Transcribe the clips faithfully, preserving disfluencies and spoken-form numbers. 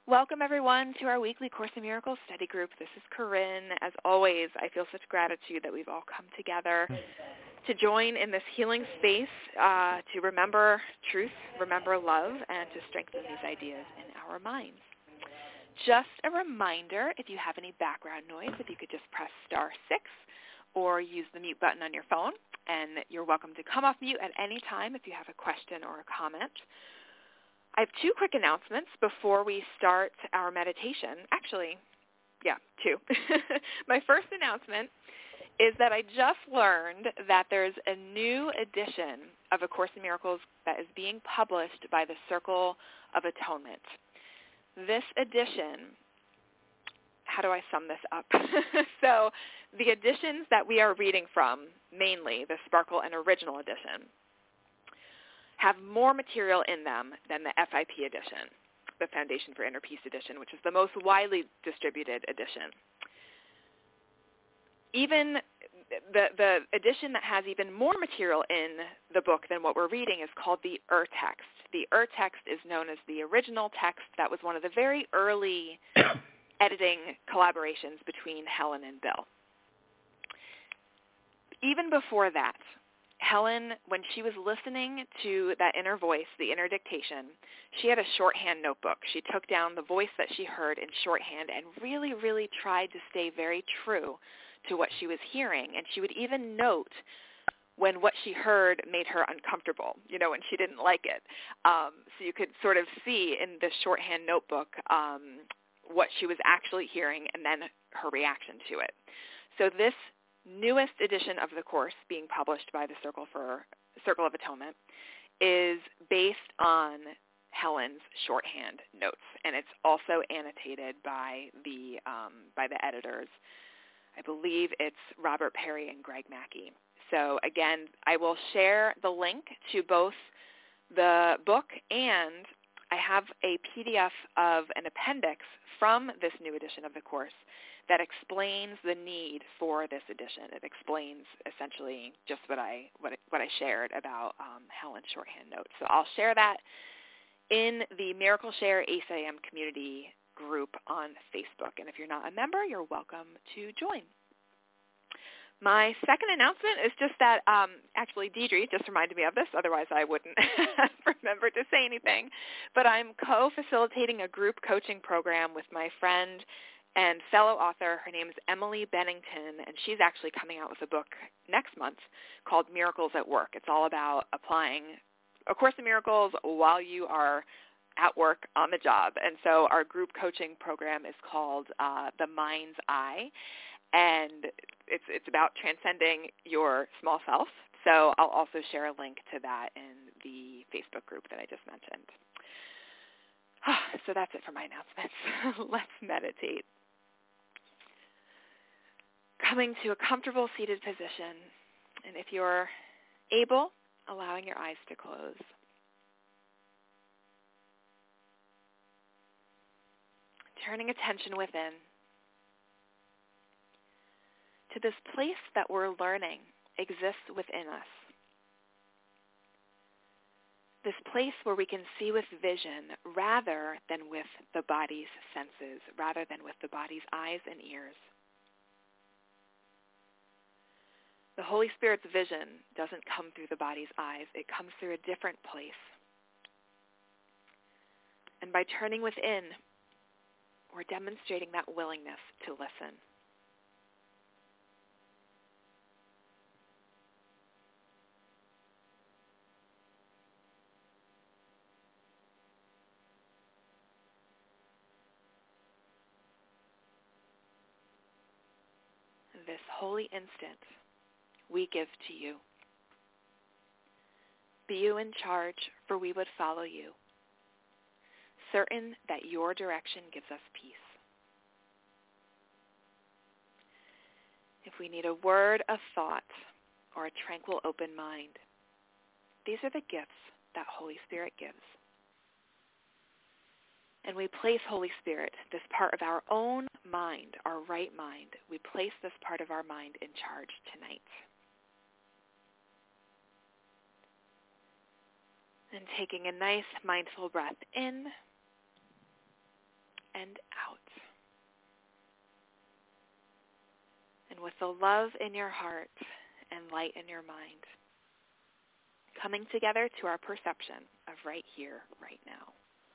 Welcome, everyone, to our weekly Course in Miracles study group. This is Corinne. As always, I feel such gratitude that we've all come together to join in this healing space, uh, to remember truth, remember love, and to strengthen these ideas in our minds. Just a reminder, if you have any background noise, if you could just press star six or use the mute button on your phone, and you're welcome to come off mute at any time if you have a question or a comment. I have two quick announcements before we start our meditation. Actually, yeah, two. My first announcement is that I just learned that there's a new edition of A Course in Miracles that is being published by the Circle of Atonement. This edition, how do I sum this up? So the editions that we are reading from, mainly the Sparkle and Original edition, have more material in them than the F I P edition, the Foundation for Inner Peace edition, which is the most widely distributed edition. Even the, the edition that has even more material in the book than what we're reading is called the Ur-Text. The Ur-Text is known as the original text that was one of the very early editing collaborations between Helen and Bill. Even before that, Helen, when she was listening to that inner voice, the inner dictation, she had a shorthand notebook. She took down the voice that she heard in shorthand and really, really tried to stay very true to what she was hearing. And she would even note when what she heard made her uncomfortable, you know, when she didn't like it. Um, so you could sort of see in the shorthand notebook um, what she was actually hearing and then her reaction to it. So this newest edition of the Course being published by the Circle for Circle of Atonement is based on Helen's shorthand notes, and it's also annotated by the um, by the editors. I believe it's Robert Perry and Greg Mackey. So again, I will share the link to both the book, and I have a P D F of an appendix from this new edition of the Course that explains the need for this edition. It explains essentially just what I what, what I shared about um, Helen's shorthand notes. So I'll share that in the Miracle Share A C I M community group on Facebook. And if you're not a member, you're welcome to join. My second announcement is just that, um, actually Deidre just reminded me of this, otherwise I wouldn't remember to say anything, but I'm co-facilitating a group coaching program with my friend and fellow author. Her name is Emily Bennington, and she's actually coming out with a book next month called Miracles at Work. It's all about applying A Course in Miracles while you are at work on the job. And so our group coaching program is called uh, The Mind's Eye, and it's it's about transcending your small self. So I'll also share a link to that in the Facebook group that I just mentioned. So that's it for my announcements. Let's meditate. Coming to a comfortable seated position, and if you're able, allowing your eyes to close. Turning attention within to this place that we're learning exists within us. This place where we can see with vision rather than with the body's senses, rather than with the body's eyes and ears. The Holy Spirit's vision doesn't come through the body's eyes. It comes through a different place. And by turning within, we're demonstrating that willingness to listen. This holy instant we give to you. Be you in charge, for we would follow you, certain that your direction gives us peace. If we need a word of thought or a tranquil open mind, these are the gifts that Holy Spirit gives. And we place Holy Spirit, this part of our own mind, our right mind, we place this part of our mind in charge tonight. And taking a nice mindful breath in and out. And with the love in your heart and light in your mind, coming together to our perception of right here, right now.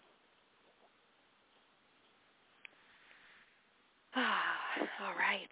All right.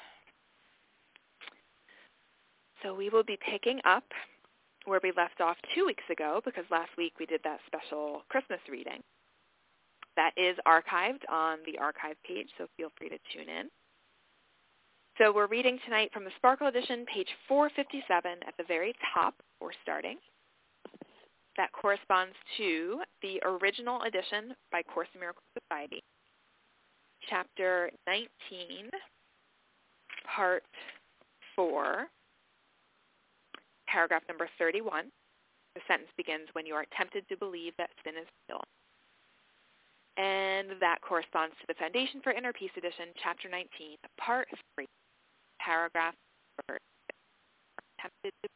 So we will be picking up where we left off two weeks ago, because last week we did that special Christmas reading. That is archived on the archive page, so feel free to tune in. So we're reading tonight from the Sparkle Edition, page four fifty-seven at the very top. We're starting. That corresponds to the original edition by Course in Miracles Society, chapter nineteen, part four, paragraph number thirty-one. The sentence begins, when you are tempted to believe that sin is real. And that corresponds to the Foundation for Inner Peace edition, chapter nineteen, part three, paragraph number six. Tempted to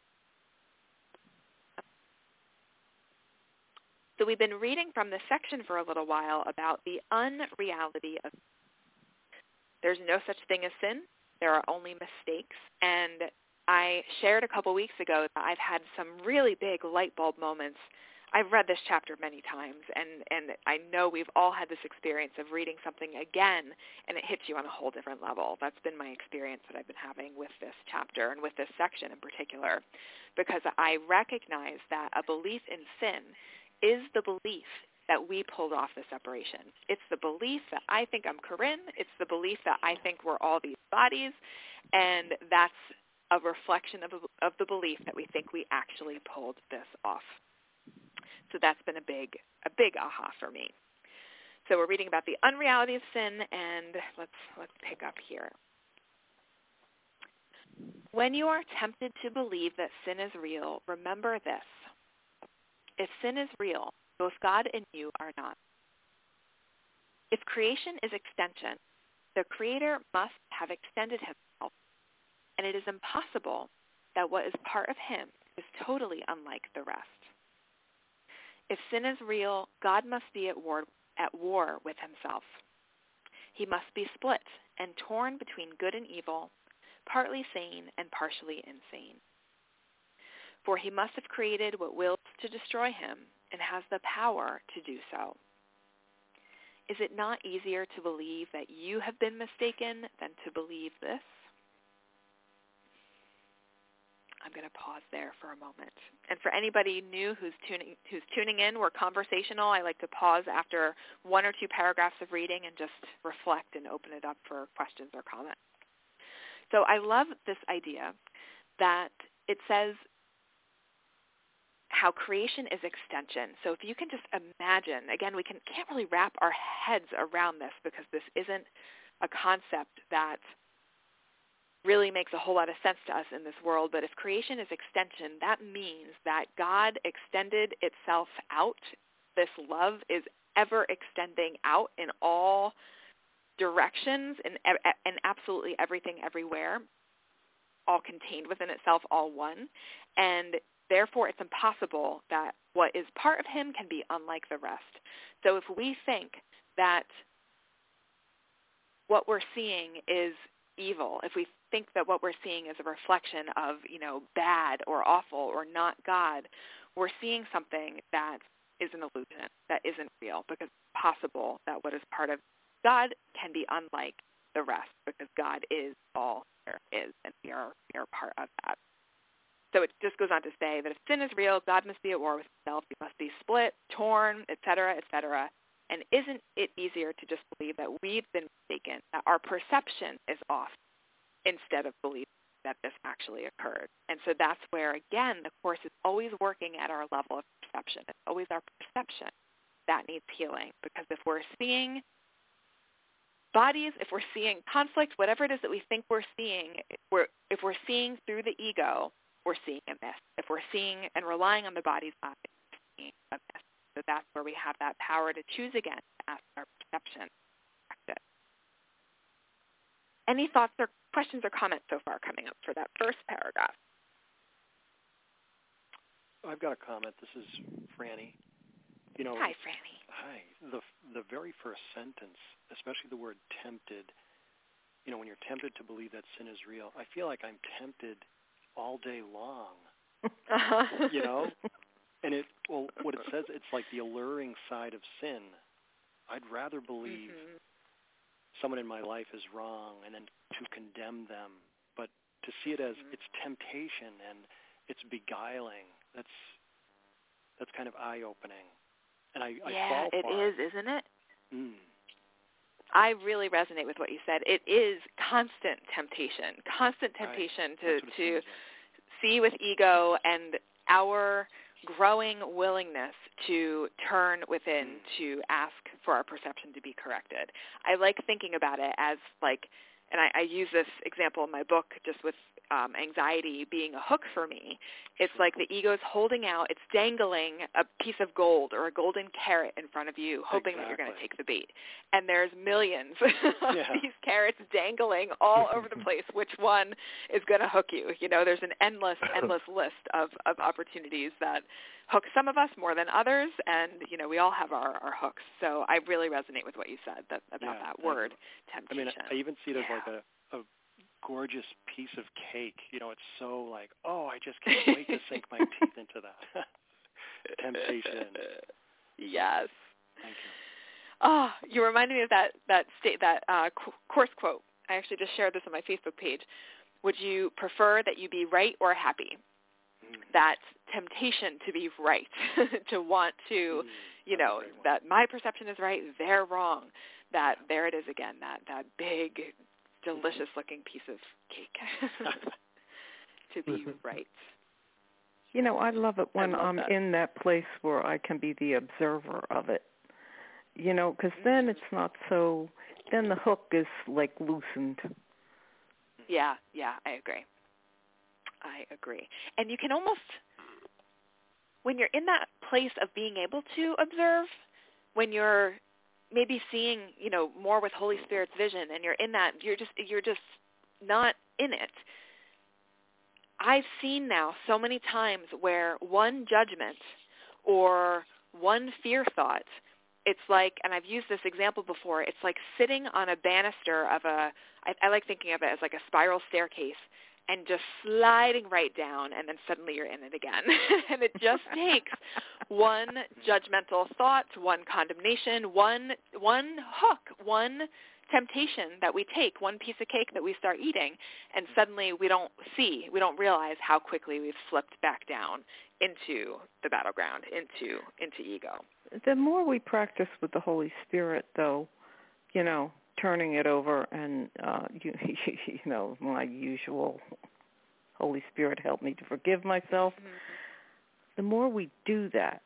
So we've been reading from this section for a little while about the unreality of sin. There's no such thing as sin. There are only mistakes. And I shared a couple weeks ago that I've had some really big light bulb moments. I've read this chapter many times, and, and I know we've all had this experience of reading something again, and it hits you on a whole different level. That's been my experience that I've been having with this chapter and with this section in particular, because I recognize that a belief in sin is the belief that we pulled off the separation. It's the belief that I think I'm Corinne. It's the belief that I think we're all these bodies, and that's a reflection of, of the belief that we think we actually pulled this off. So that's been a big, a big aha for me. So we're reading about the unreality of sin, and let's let's pick up here. When you are tempted to believe that sin is real, remember this. If sin is real, both God and you are not. If creation is extension, the Creator must have extended himself, and it is impossible that what is part of him is totally unlike the rest. If sin is real, God must be at war, at war with himself. He must be split and torn between good and evil, partly sane and partially insane. For he must have created what wills to destroy him and has the power to do so. Is it not easier to believe that you have been mistaken than to believe this? I'm going to pause there for a moment. And for anybody new who's tuning who's tuning in, we're conversational. I like to pause after one or two paragraphs of reading and just reflect and open it up for questions or comments. So I love this idea that it says how creation is extension. So if you can just imagine, again, we can, can't really wrap our heads around this because this isn't a concept that really makes a whole lot of sense to us in this world, but if creation is extension, that means that God extended itself out. This love is ever extending out in all directions and, and absolutely everything everywhere, all contained within itself, all one. And therefore, it's impossible that what is part of him can be unlike the rest. So if we think that what we're seeing is evil, if we think that what we're seeing is a reflection of, you know, bad or awful or not God, we're seeing something that is an illusion, that isn't real, because it's possible that what is part of God can be unlike the rest, because God is all there is, and we are, we are part of that. So it just goes on to say that if sin is real, God must be at war with himself. He must be split, torn, et cetera, et cetera. And isn't it easier to just believe that we've been mistaken, that our perception is off, instead of believing that this actually occurred? And so that's where, again, the Course is always working at our level of perception. It's always our perception that needs healing, because if we're seeing bodies, if we're seeing conflict, whatever it is that we think we're seeing, if we're, if we're seeing through the ego, we're seeing a myth. If we're seeing and relying on the body's eyes, we're seeing a myth. So that's where we have that power to choose again, to ask our perception practice. Any thoughts or questions or comments so far coming up for that first paragraph? I've got a comment. This is Franny. You know, Hi, Franny. Hi. The the very first sentence, especially the word tempted, you know, when you're tempted to believe that sin is real, I feel like I'm tempted all day long, Uh-huh. you know? And it, well, what it says, it's like the alluring side of sin. I'd rather believe mm-hmm. someone in my life is wrong and then to condemn them, but to see it as mm-hmm. it's temptation and it's beguiling, that's that's kind of eye-opening. And I, I yeah, fall it for is, isn't it? Mm. I really resonate with what you said. It is constant temptation, constant temptation right. to, to like. see with ego and our growing willingness to turn within mm. to ask for our perception to be corrected. I like thinking about it as like, and I, I use this example in my book just with um, anxiety being a hook for me. It's like the ego's holding out, it's dangling a piece of gold or a golden carrot in front of you, hoping exactly. that you're going to take the bait. And there's millions of yeah. these carrots dangling all over the place. Which one is going to hook you? You know, there's an endless, endless list of, of opportunities that hook some of us more than others, and, you know, we all have our, our hooks. So I really resonate with what you said that, about yeah, that word, temptation. I mean, I even see it yeah. as like a, a gorgeous piece of cake. You know, it's so like, oh, I just can't wait to sink my teeth into that. Temptation. Yes. Thank you. Oh, you reminded me of that that state that uh, qu- course quote. I actually just shared this on my Facebook page. Would you prefer that you be right or happy? Mm. That temptation to be right, to want to, mm. you know, that my perception is right, they're wrong. That there it is again. That that big, delicious-looking piece of cake. To be right. You know, I love it when love I'm that. in that place where I can be the observer of it. You know, because then it's not so, then the hook is like loosened. Yeah, yeah, I agree. I agree. And you can almost, when you're in that place of being able to observe, when you're maybe seeing, you know, more with Holy Spirit's vision, and you're in that, you're just, you're just not in it. I've seen now so many times where one judgment or one fear thought, it's like, and I've used this example before, it's like sitting on a banister of a, I, I like thinking of it as like a spiral staircase, and just sliding right down, and then suddenly you're in it again. And it just takes one judgmental thought, one condemnation, one one hook, one temptation that we take, one piece of cake that we start eating, and suddenly we don't see, we don't realize how quickly we've slipped back down into the battleground, into into ego. The more we practice with the Holy Spirit, though, you know, turning it over and, uh, you, you know, my usual Holy Spirit help me to forgive myself, mm-hmm. the more we do that,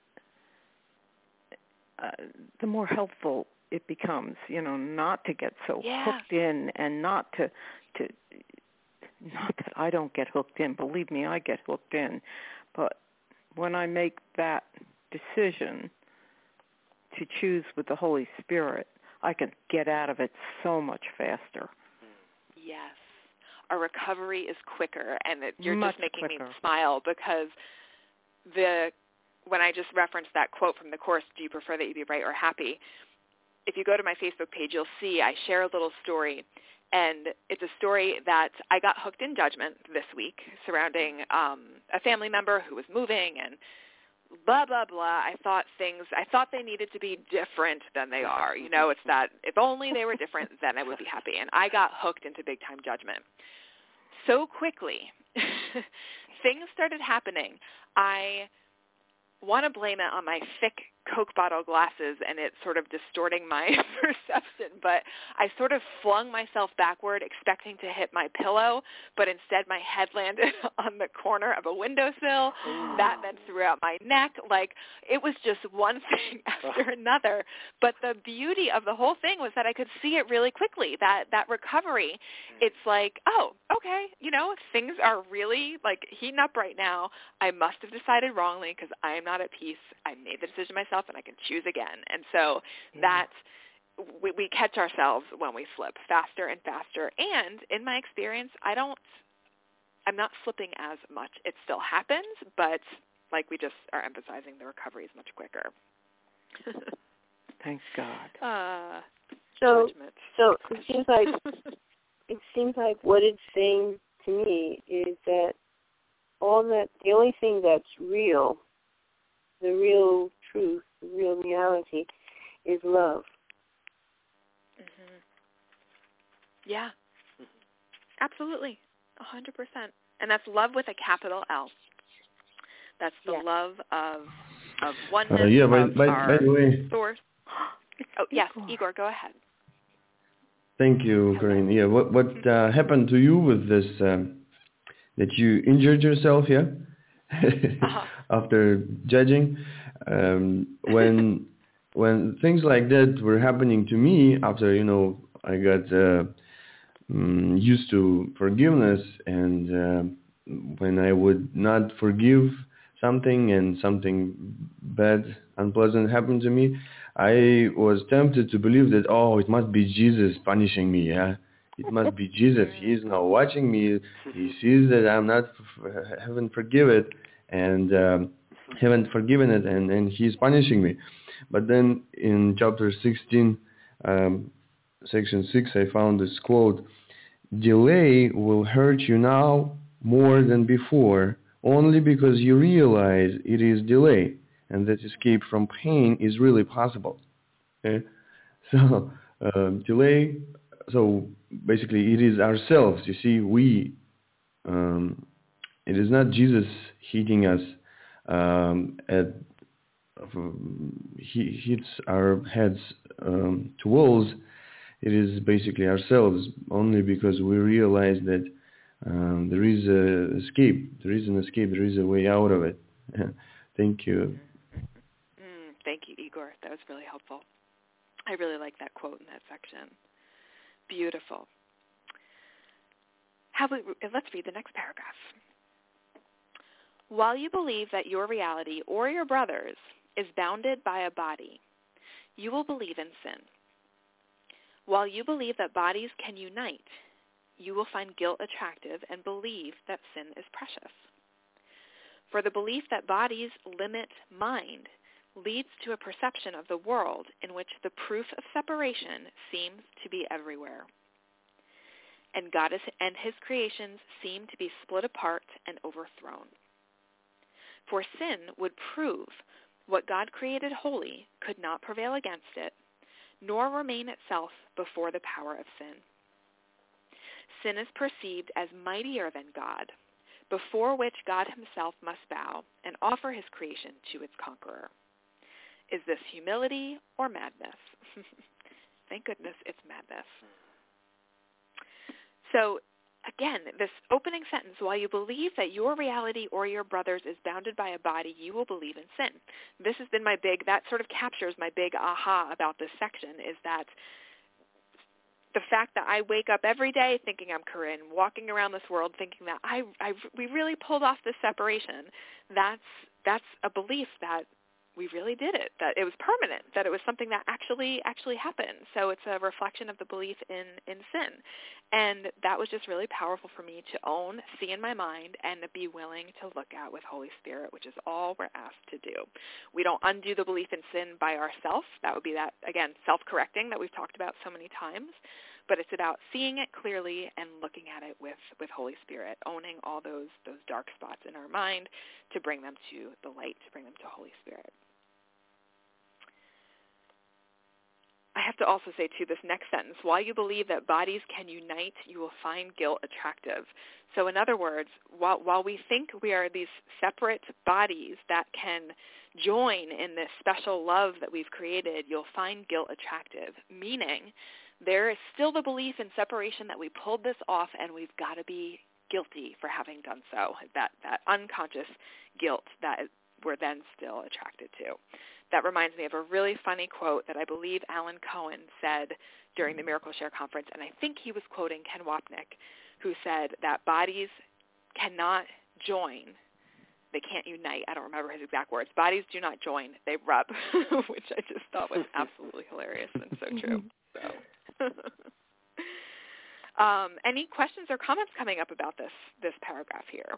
uh, the more helpful it becomes, you know, not to get so yeah. hooked in and not to, to, not that I don't get hooked in. Believe me, I get hooked in. But when I make that decision to choose with the Holy Spirit, I can get out of it so much faster. Yes. Our recovery is quicker, and it, you're much just making quicker. me smile because the when I just referenced that quote from the Course, do you prefer that you be right or happy? If you go to my Facebook page, you'll see I share a little story, and it's a story that I got hooked in judgment this week surrounding um, a family member who was moving and blah, blah, blah. I thought things, I thought they needed to be different than they are. You know, it's that if only they were different, then I would be happy. And I got hooked into big-time judgment. So quickly, things started happening. I want to blame it on my thick Coke bottle glasses and it sort of distorting my perception, but I sort of flung myself backward expecting to hit my pillow, but instead my head landed on the corner of a windowsill. Ooh. That then threw out my neck. Like, it was just one thing after another. But the beauty of the whole thing was that I could see it really quickly, that, that recovery. It's like, oh, okay, you know, things are really, like, heating up right now. I must have decided wrongly because I am not at peace. I made the decision myself, and I can choose again. And so yeah. that we, we catch ourselves when we slip faster and faster. And in my experience, I don't, I'm not slipping as much. It still happens, but like we just are emphasizing, the recovery is much quicker. Thank God. Uh, so, judgment. so it seems like it seems like what it's saying to me is that all that the only thing that's real, the real truth, the real reality, is love. Mm-hmm. Yeah. Absolutely. A hundred percent. And that's love with a capital L. That's the Yeah. love of of oneness, Uh, yeah, by, of by, our by the way, source. Oh, yes, Igor, go ahead. thank you, Corinne. Yeah, what what uh, happened to you with this, um, that you injured yourself, yeah? uh-huh. After judging? Um, when when things like that were happening to me, after, you know, I got uh, um, used to forgiveness, and uh, when I would not forgive something and something bad, unpleasant happened to me, I was tempted to believe that, oh, it must be Jesus punishing me, yeah? It must be Jesus. He is now watching me. He sees that I'm not, haven't forgiven it, and um, haven't forgiven it, and, and he's punishing me. But then in chapter sixteen, um, section six, I found this quote: delay will hurt you now more than before, only because you realize it is delay, and that escape from pain is really possible. Okay? So, uh, delay, so basically it is ourselves. You see, we, um, it is not Jesus hitting us um, at, he hits our heads um, to walls. It is basically ourselves, only because we realize that um, there is a escape, there is an escape, there is a way out of it. Thank you. Mm, thank you, Igor. That was really helpful. I really like that quote in that section. Beautiful. How we, let's read the next paragraph. While you believe that your reality or your brother's is bounded by a body, you will believe in sin. While you believe that bodies can unite, you will find guilt attractive and believe that sin is precious. For the belief that bodies limit mind leads to a perception of the world in which the proof of separation seems to be everywhere. And God is, and his creations seem to be split apart and overthrown. For sin would prove what God created holy could not prevail against it, nor remain itself before the power of sin. Sin is perceived as mightier than God, before which God himself must bow and offer his creation to its conqueror. Is this humility or madness? Thank goodness it's madness. So again, this opening sentence, while you believe that your reality or your brother's is bounded by a body, you will believe in sin. This has been my big, that sort of captures my big aha about this section, is that the fact that I wake up every day thinking I'm Corinne, walking around this world thinking that I, I we really pulled off this separation, that's that's a belief that we really did it, that it was permanent, that it was something that actually actually happened. So it's a reflection of the belief in, in sin. And that was just really powerful for me to own, see in my mind, and be willing to look at with Holy Spirit, which is all we're asked to do. We don't undo the belief in sin by ourselves. That would be that, again, self-correcting that we've talked about so many times. But it's about seeing it clearly and looking at it with, with Holy Spirit, owning all those those dark spots in our mind to bring them to the light, to bring them to Holy Spirit. I have to also say, too, this next sentence, while you believe that bodies can unite, you will find guilt attractive. So in other words, while, while we think we are these separate bodies that can join in this special love that we've created, you'll find guilt attractive, meaning there is still the belief in separation that we pulled this off and we've got to be guilty for having done so, that, that unconscious guilt that we're then still attracted to. That reminds me of a really funny quote that I believe Alan Cohen said during the Miracle Share Conference, and I think he was quoting Ken Wapnick, who said that bodies cannot join. They can't unite. I don't remember his exact words. Bodies do not join. They rub, which I just thought was absolutely hilarious and so true. So, um, any questions or comments coming up about this this paragraph here?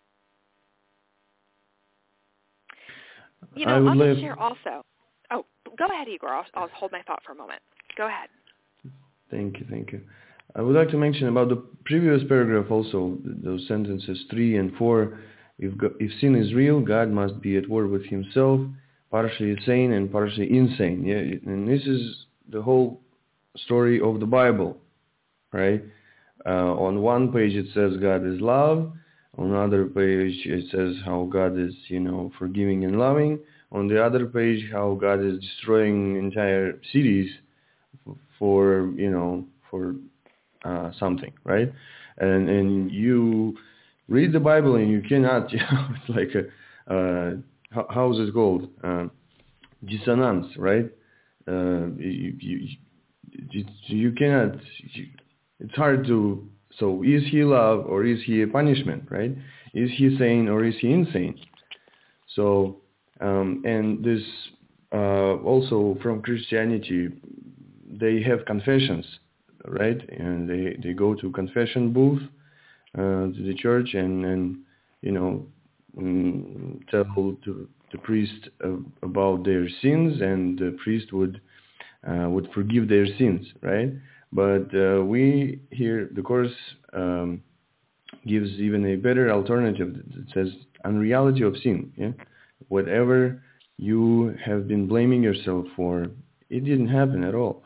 You know, I'll just share also. Oh, go ahead, Igor. I'll, I'll hold my thought for a moment. Go ahead. Thank you, thank you. I would like to mention about the previous paragraph also, those sentences three and four. If, God, if sin is real, God must be at war with himself, partially sane and partially insane. Yeah, and this is the whole story of the Bible, right? Uh, on one page it says God is love. On another page it says how God is, you know, forgiving and loving. On the other page, how God is destroying entire cities for, you know, for uh, something, right? And and you read the Bible and you cannot, you know, it's like a, uh, how, how is it called? Uh, dissonance, right? Uh, you, you, you, you cannot, you, it's hard to, so is he love or is he a punishment, right? Is he sane or is he insane? So, um, and this uh, also from Christianity, they have confessions, right? And they, they go to confession booth uh, to the church and, and you know, um, tell to the priest uh, about their sins, and the priest would uh, would forgive their sins, right? But uh, we here, the Course um, gives even a better alternative that says unreality of sin. Yeah, whatever you have been blaming yourself for, it didn't happen at all.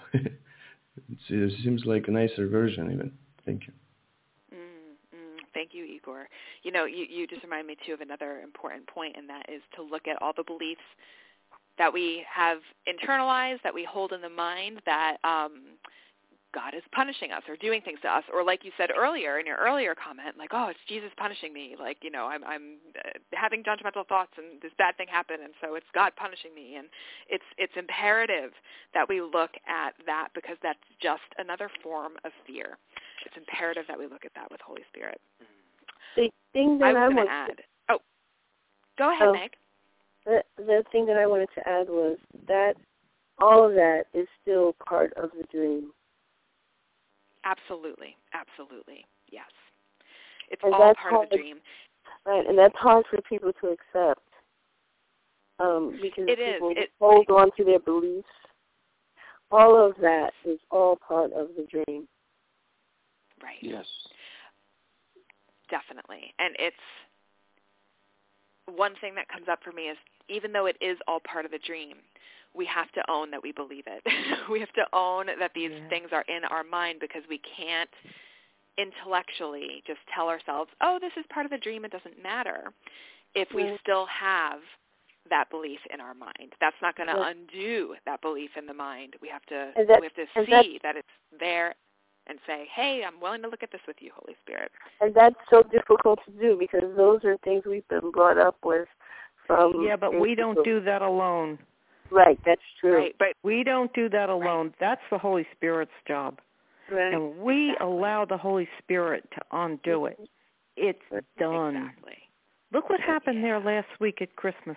It seems like a nicer version even. Thank you. Mm, mm, thank you, Igor. You know, you, you just remind me, too, of another important point, and that is to look at all the beliefs that we have internalized, that we hold in the mind, that um, God is punishing us or doing things to us. Or like you said earlier in your earlier comment, like, oh, it's Jesus punishing me. Like, you know, I'm, I'm uh, having judgmental thoughts and this bad thing happened, and so it's God punishing me. And it's it's imperative that we look at that, because that's just another form of fear. It's imperative that we look at that with Holy Spirit. The thing that I was I going want to add. Oh, go ahead, oh, Meg. The, the thing that I wanted to add was that all of that is still part of the dream. Absolutely, absolutely, yes. It's and all part hard, of the dream. Right, and that's hard for people to accept um, because it people is. It, hold on to their beliefs. All of that is all part of the dream. Right. Yes. Definitely. And it's one thing that comes up for me is even though it is all part of the dream, we have to own that we believe it. We have to own that these yeah. things are in our mind, because we can't intellectually just tell ourselves, oh, this is part of the dream, it doesn't matter, if we yeah. still have that belief in our mind. That's not going to yeah. undo that belief in the mind. We have to that, we have to see that it's there and say, hey, I'm willing to look at this with you, Holy Spirit. And that's so difficult to do, because those are things we've been brought up with from... Yeah, but we don't do that alone. Right, that's true. Right, but we don't do that alone. Right. That's the Holy Spirit's job. Right. And we exactly. allow the Holy Spirit to undo it. It's done. Exactly. Look what happened yeah. there last week at Christmas.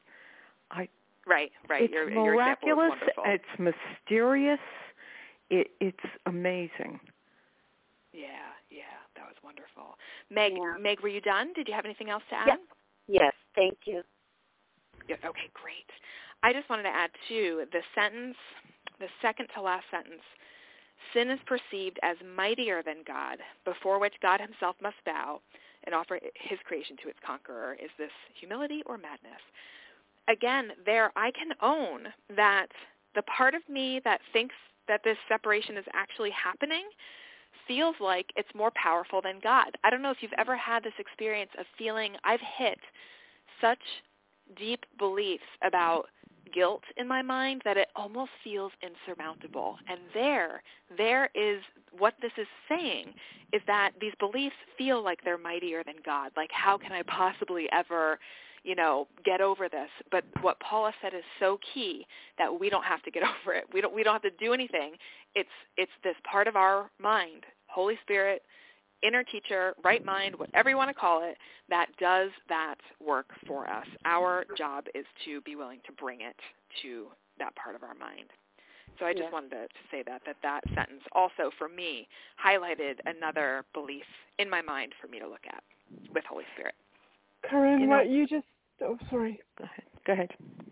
I. Right, right. It's your, miraculous. Your it's mysterious. It, it's amazing. Yeah, yeah, that was wonderful. Meg, yeah. Meg, were you done? Did you have anything else to add? Yes, yes thank you. Yeah, okay, great. I just wanted to add, too, the sentence, the second to last sentence, sin is perceived as mightier than God, before which God himself must bow and offer his creation to its conqueror. Is this humility or madness? Again, there I can own that the part of me that thinks that this separation is actually happening feels like it's more powerful than God. I don't know if you've ever had this experience of feeling I've hit such deep beliefs about guilt in my mind that it almost feels insurmountable. And there, there is what this is saying, is that these beliefs feel like they're mightier than God. Like, how can I possibly ever, you know, get over this? But what Paula said is so key, that we don't have to get over it. We don't, we don't have to do anything. It's, it's this part of our mind, Holy Spirit, inner teacher, right mind, whatever you want to call it, that does that work for us. Our job is to be willing to bring it to that part of our mind. So I just yeah. wanted to, to say that, that that sentence also, for me, highlighted another belief in my mind for me to look at with Holy Spirit. Karen, you know, what you just, oh, sorry. Go ahead. Go ahead.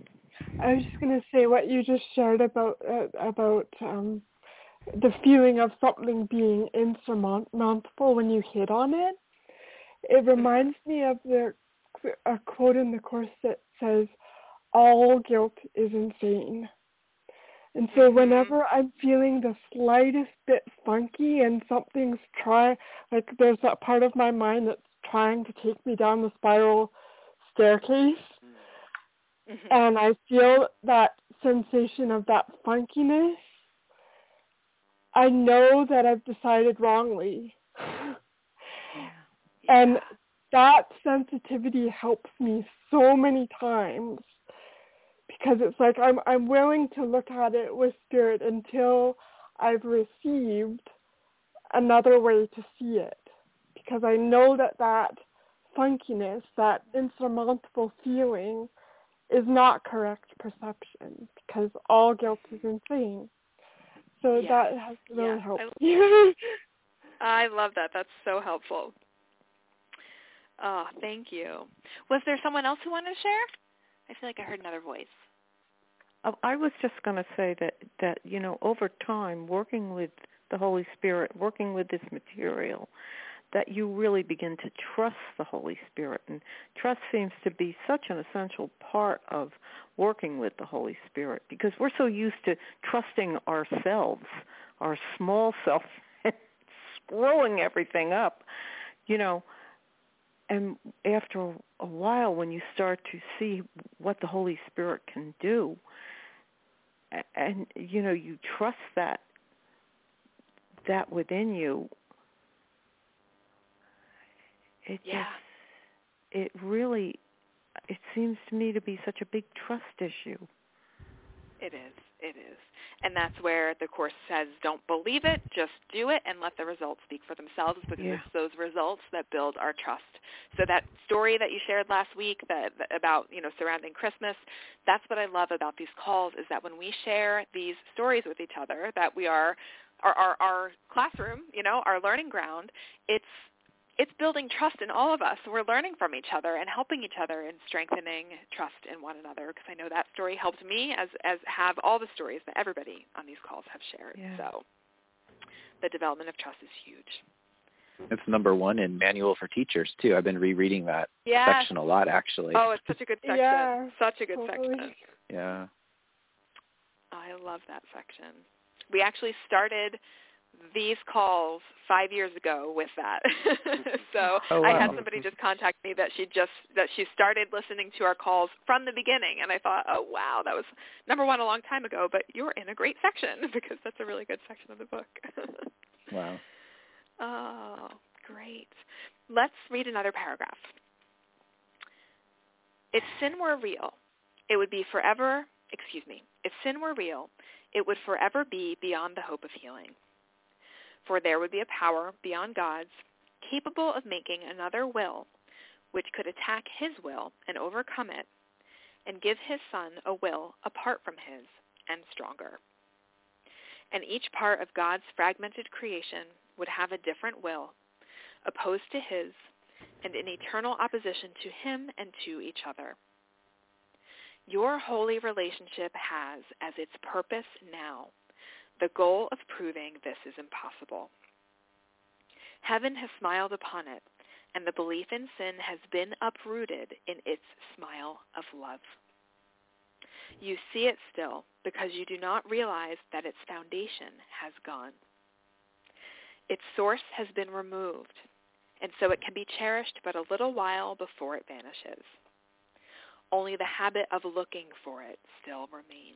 I was just going to say what you just shared about uh, about um, the feeling of something being insurmountable when you hit on it. It reminds me of the a quote in the Course that says, "All guilt is insane." And so whenever I'm feeling the slightest bit funky and something's try, like there's that part of my mind that's trying to take me down the spiral staircase, mm-hmm. and I feel that sensation of that funkiness, I know that I've decided wrongly. Yeah. And that sensitivity helps me so many times. Because it's like I'm I'm willing to look at it with spirit until I've received another way to see it. Because I know that that funkiness, that insurmountable feeling, is not correct perception. Because all guilt is insane. So yes. that has really yes. helped. I, I love that. That's so helpful. Oh, thank you. Was there someone else who wanted to share? I feel like I heard another voice. Oh, I was just going to say that, that, you know, over time, working with the Holy Spirit, working with this material, that you really begin to trust the Holy Spirit. And trust seems to be such an essential part of working with the Holy Spirit because we're so used to trusting ourselves, our small self, and screwing everything up, you know. And after a while, when you start to see what the Holy Spirit can do, and, you know, you trust that, that within you, it yeah. just, it really, it seems to me to be such a big trust issue. It is. It is. And that's where the Course says, don't believe it, just do it, and let the results speak for themselves, because yeah. it's those results that build our trust. So that story that you shared last week that, that about, you know, surrounding Christmas, that's what I love about these calls, is that when we share these stories with each other, that we are, our, our, our classroom, you know, our learning ground, it's it's building trust in all of us. We're learning from each other and helping each other and strengthening trust in one another, because I know that story helped me, as as have all the stories that everybody on these calls have shared. Yeah. So the development of trust is huge. It's number one in Manual for Teachers, too. I've been rereading that yes. section a lot, actually. Oh, it's such a good section. Yeah, such a good totally. section. Yeah. I love that section. We actually started these calls five years ago with that. so oh, wow. I had somebody just contact me that she just that she started listening to our calls from the beginning, and I thought, oh wow, that was number one a long time ago, but you're in a great section, because that's a really good section of the book. Wow. Oh, great. Let's read another paragraph. If sin were real, it would be forever, excuse me, if sin were real, it would forever be beyond the hope of healing. For there would be a power beyond God's, capable of making another will, which could attack his will and overcome it, and give his Son a will apart from his and stronger. And each part of God's fragmented creation would have a different will, opposed to his, and in eternal opposition to him and to each other. Your holy relationship has, as its purpose now, the goal of proving this is impossible. Heaven has smiled upon it, and the belief in sin has been uprooted in its smile of love. You see it still because you do not realize that its foundation has gone. Its source has been removed, and so it can be cherished but a little while before it vanishes. Only the habit of looking for it still remains.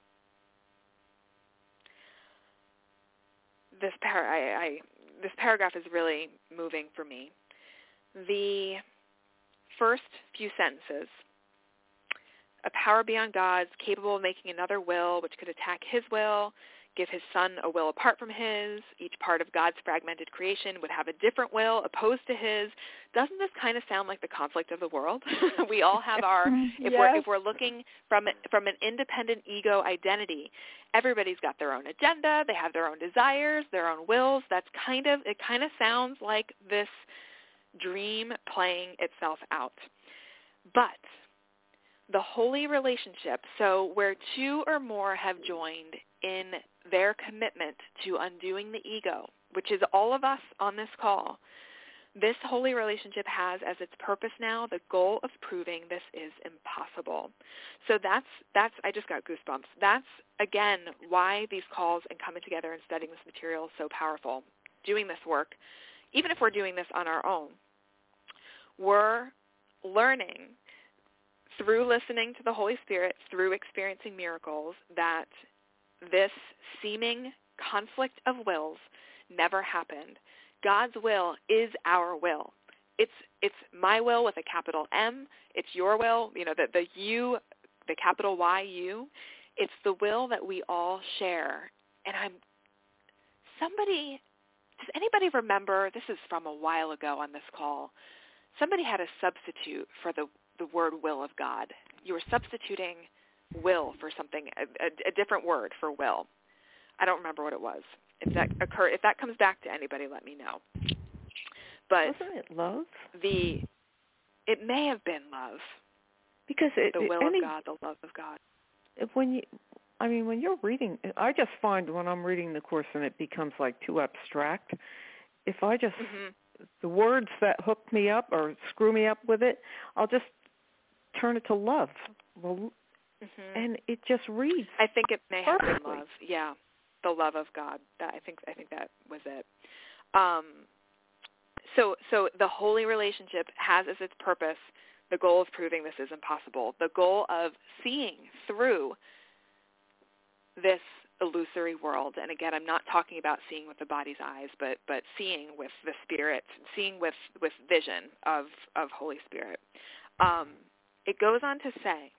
This par- I, I, this paragraph is really moving for me. The first few sentences, a power beyond God's, capable of making another will, which could attack his will, give his Son a will apart from his, each part of God's fragmented creation would have a different will opposed to his. Doesn't this kind of sound like the conflict of the world? We all have our, if, yes. we're, if we're looking from, from an independent ego identity, everybody's got their own agenda, they have their own desires, their own wills. That's kind of, it kind of sounds like this dream playing itself out. But the holy relationship, so where two or more have joined in their commitment to undoing the ego, which is all of us on this call, this holy relationship has as its purpose now the goal of proving this is impossible. So that's, that's I just got goosebumps. That's, again, why these calls and coming together and studying this material is so powerful. Doing this work, even if we're doing this on our own, we're learning through listening to the Holy Spirit, through experiencing miracles, that this seeming conflict of wills never happened. God's will is our will. It's it's my will with a capital M. It's your will, you know, the, the U, the capital Y U. It's the will that we all share. And I'm, somebody, does anybody remember, this is from a while ago on this call, somebody had a substitute for the, the word will of God. You were substituting will for something, a, a, a different word for will. I don't remember what it was. If that occur, if that comes back to anybody, let me know. But wasn't it love? The it may have been love, because it, the will any, of God, the love of God. When you, I mean, when you're reading, I just find when I'm reading the Course and it becomes like too abstract. If I just mm-hmm. the words that hook me up or screw me up with it, I'll just turn it to love. Well, mm-hmm. and it just reads. I think it may have perfectly. been love. Yeah. The love of God. That I think I think that was it. Um, so so the holy relationship has as its purpose the goal of proving this is impossible. The goal of seeing through this illusory world. And again, I'm not talking about seeing with the body's eyes, but but seeing with the Spirit, seeing with, with vision of of Holy Spirit. Um, it goes on to say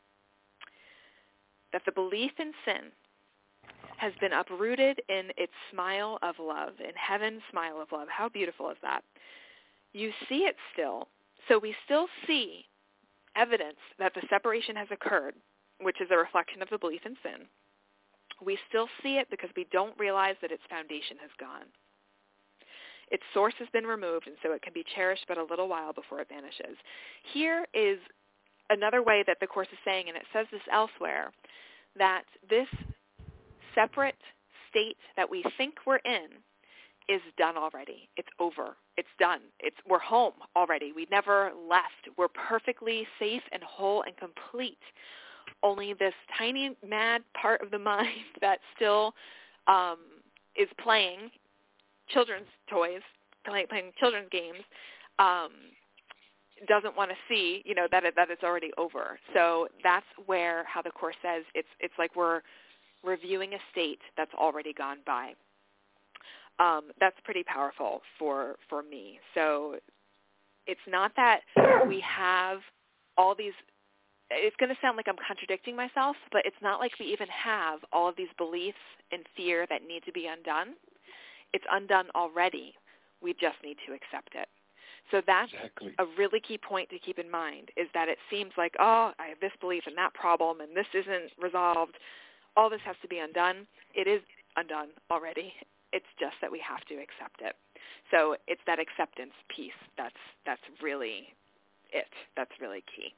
that the belief in sin has been uprooted in its smile of love, in heaven's smile of love. How beautiful is that? You see it still, so we still see evidence that the separation has occurred, which is a reflection of the belief in sin. We still see it because we don't realize that its foundation has gone. Its source has been removed, and so it can be cherished but a little while before it vanishes. Here is another way that the Course is saying, and it says this elsewhere, that this separate state that we think we're in is done already. It's over. It's done. It's we're home already. We never left. We're perfectly safe and whole and complete. Only this tiny mad part of the mind that still um, is playing children's toys, playing, playing children's games, um, doesn't want to see, you know, that it, that it's already over. So that's where how the Course says it's it's like we're reviewing a state that's already gone by. Um, that's pretty powerful for, for me. So it's not that we have all these, it's going to sound like I'm contradicting myself, but it's not like we even have all of these beliefs and fear that need to be undone. It's undone already. We just need to accept it. So that's exactly. a really key point to keep in mind, is that it seems like, oh, I have this belief and that problem and this isn't resolved. All this has to be undone. It is undone already. It's just that we have to accept it. So it's that acceptance piece that's that's really it. That's really key.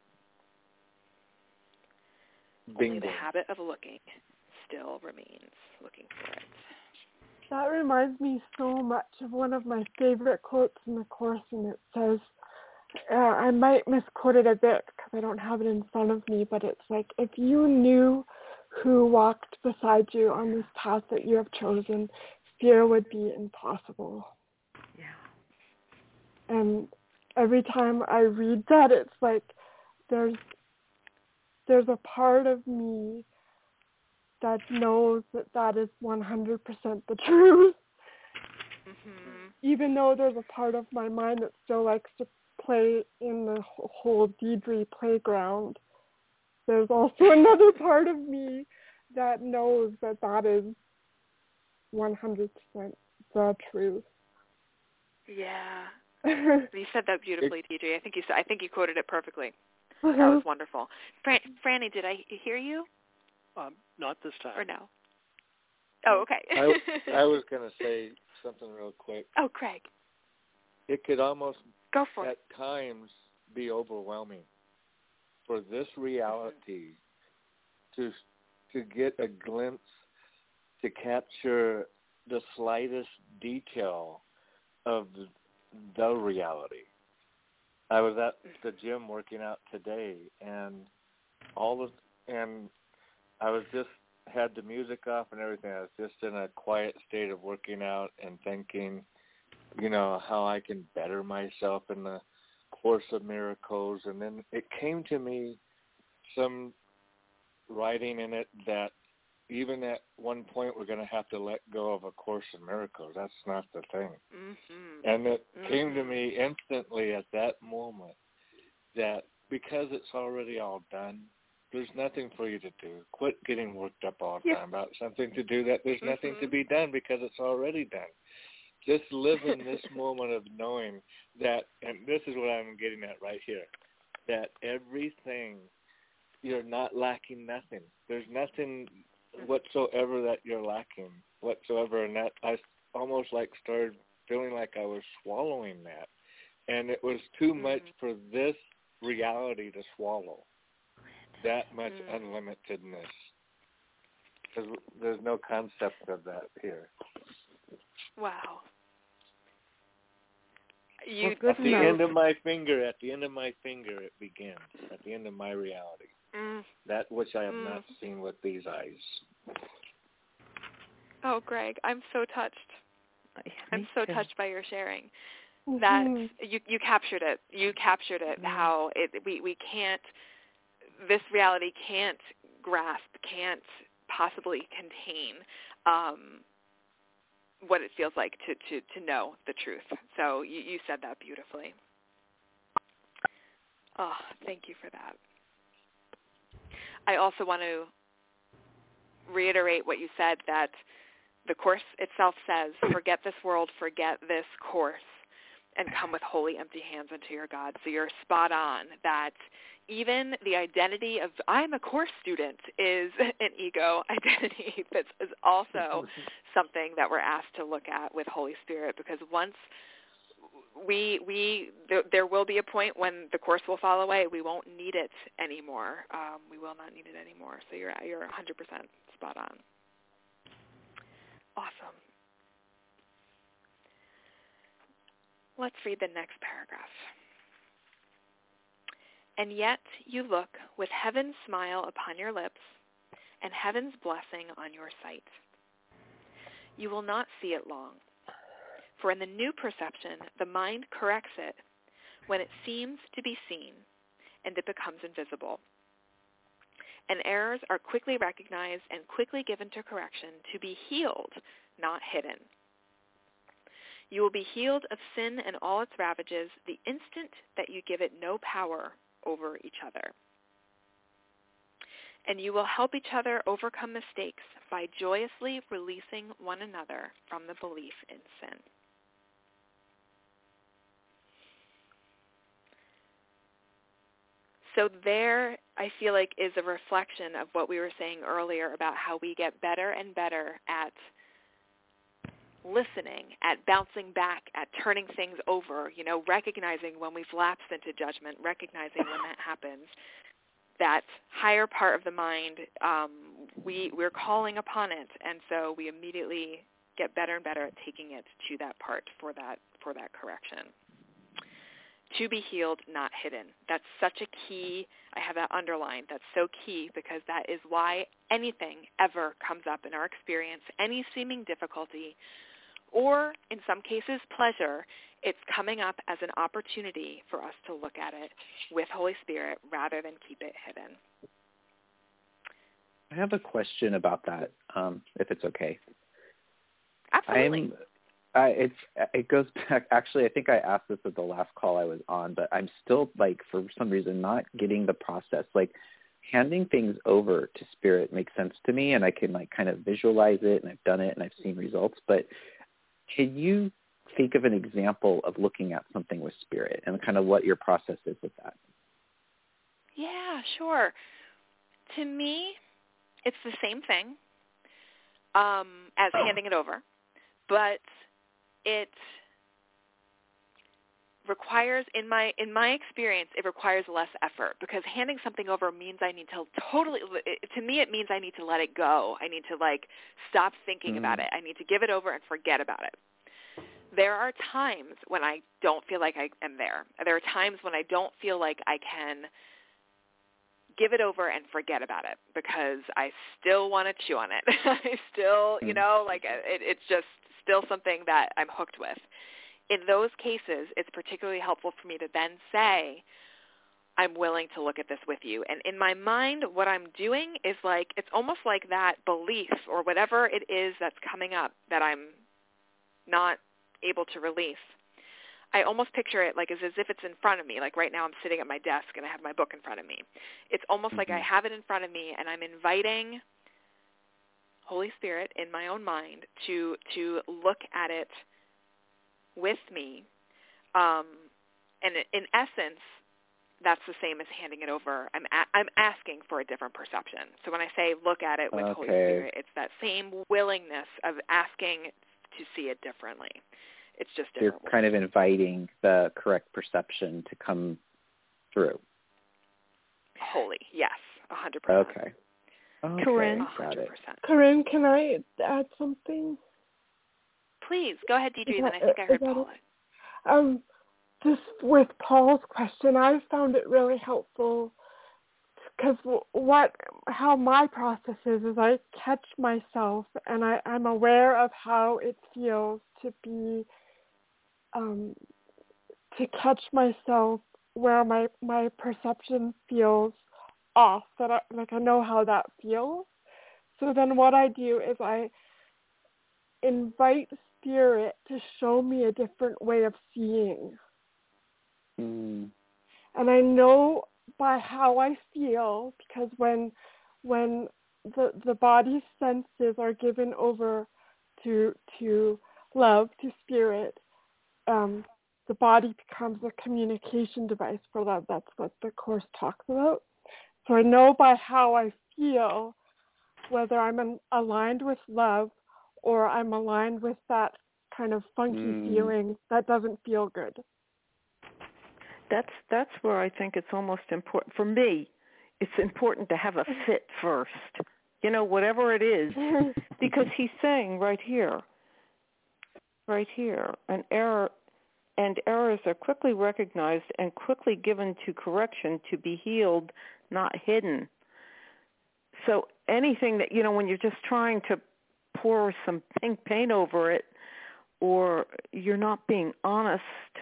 Bingo. Only the habit of looking still remains. Looking for it. That reminds me so much of one of my favorite quotes in the Course, and it says, uh, I might misquote it a bit because I don't have it in front of me, but it's like, if you knew who walked beside you on this path that you have chosen, fear would be impossible. Yeah. And every time I read that, it's like there's there's a part of me that knows that that is one hundred percent the truth. Mm-hmm. Even though there's a part of my mind that still likes to play in the whole Deidre playground, there's also another part of me that knows that that is one hundred percent the truth. Yeah. You said that beautifully, Deidre. I think you said, I think you quoted it perfectly. That was wonderful. Fran, Franny, did I hear you? Um, not this time. Or no? Oh, okay. I, I was going to say something real quick. Oh, Craig. It could almost, Go for at it. times, be overwhelming. for this reality to to get a glimpse, to capture the slightest detail of the, the reality. I was at the gym working out today, and all of and I was just had the music off and everything. I was just in a quiet state of working out and thinking, you know, how I can better myself in the Course of Miracles. And then it came to me, some writing in it, that even at one point we're going to have to let go of A Course in Miracles. That's not the thing. Mm-hmm. And it mm-hmm. came to me instantly at that moment that because it's already all done, there's nothing for you to do. Quit getting worked up all the yeah. time about something to do that there's mm-hmm. nothing to be done because it's already done. Just live in this moment of knowing that, and this is what I'm getting at right here, that everything, you're not lacking nothing. There's nothing whatsoever that you're lacking whatsoever. And that I almost like started feeling like I was swallowing that. And it was too mm-hmm. much for this reality to swallow, that much mm. unlimitedness. There's, there's no concept of that here. Wow. You, well, at the end of my finger, at the end of my finger, it begins. At the end of my reality. Mm. That which I have mm. not seen with these eyes. Oh, Greg, I'm so touched. I'm so too. touched by your sharing. Mm-hmm. That you you captured it. You captured it. Mm. How it we we can't. This reality can't grasp, can't possibly contain um, what it feels like to, to, to know the truth. So you, you said that beautifully. Oh, thank you for that. I also want to reiterate what you said, that the Course itself says, forget this world, forget this Course, and come with holy empty hands unto your God. So you're spot on that even the identity of I'm a Course student is an ego identity that is also something that we're asked to look at with Holy Spirit, because once we, we there, there will be a point when the Course will fall away. We won't need it anymore. Um, we will not need it anymore. So you're, you're one hundred percent spot on. Awesome. Let's read the next paragraph. And yet you look with heaven's smile upon your lips and heaven's blessing on your sight. You will not see it long, for in the new perception the mind corrects it when it seems to be seen, and it becomes invisible. And errors are quickly recognized and quickly given to correction to be healed, not hidden. You will be healed of sin and all its ravages the instant that you give it no power over each other. And you will help each other overcome mistakes by joyously releasing one another from the belief in sin. So there, I feel like, is a reflection of what we were saying earlier about how we get better and better at listening, at bouncing back, at turning things over, you know, recognizing when we've lapsed into judgment, recognizing when that happens. That higher part of the mind, um, we, we're calling upon it, and so we immediately get better and better at taking it to that part for that for that correction. To be healed, not hidden. That's such a key. I have that underlined. That's so key, because that is why anything ever comes up in our experience, any seeming difficulty, or in some cases pleasure, it's coming up as an opportunity for us to look at it with Holy Spirit rather than keep it hidden. I have a question about that, um, if it's okay. Absolutely. I'm, I, it's, it goes back, actually, I think I asked this at the last call I was on, but I'm still, like, for some reason, not getting the process. Like, handing things over to Spirit makes sense to me, and I can, like, kind of visualize it, and I've done it, and I've seen results, but can you think of an example of looking at something with Spirit and kind of what your process is with that? Yeah, sure. To me, it's the same thing um, as handing it over, but it requires, in my in my experience, it requires less effort, because handing something over means I need to totally, to me it means I need to let it go. I need to like stop thinking Mm-hmm. about it. I need to give it over and forget about it. There are times when I don't feel like I am there. There are times when I don't feel like I can give it over and forget about it, because I still want to chew on it. I still, you know, like it, it's just still something that I'm hooked with. In those cases, it's particularly helpful for me to then say, I'm willing to look at this with you. And in my mind, what I'm doing is like, it's almost like that belief or whatever it is that's coming up that I'm not able to release. I almost picture it like as, as if it's in front of me. Like right now I'm sitting at my desk and I have my book in front of me. It's almost mm-hmm. like I have it in front of me and I'm inviting Holy Spirit in my own mind to to look at it with me. Um, and in essence, that's the same as handing it over. I'm a- I'm asking for a different perception. So when I say look at it with okay. Holy Spirit, it's that same willingness of asking to see it differently. It's just different. You're kind of inviting the correct perception to come through. Holy, yes, one hundred percent. Okay. okay. Corinne, one hundred percent. Corinne, can I add something? Please, go ahead, Deidre, that, then I think I heard Paula. Um, just with Paul's question, I found it really helpful because what, how my process is, is I catch myself and I, I'm aware of how it feels to be, um, to catch myself where my, my perception feels off, that I, like I know how that feels. So then what I do is I invite Spirit to show me a different way of seeing. Mm. And I know by how I feel, because when when the the body's senses are given over to to love, to Spirit, um, the body becomes a communication device for love. That's what the Course talks about. So I know by how I feel whether I'm in, aligned with love or I'm aligned with that kind of funky mm. feeling that doesn't feel good. That's that's where I think it's almost important. For me, it's important to have a fit first. You know, whatever it is, because he's saying right here, right here, an error, and errors are quickly recognized and quickly given to correction to be healed, not hidden. So anything that, you know, when you're just trying to pour some pink paint over it, or you're not being honest,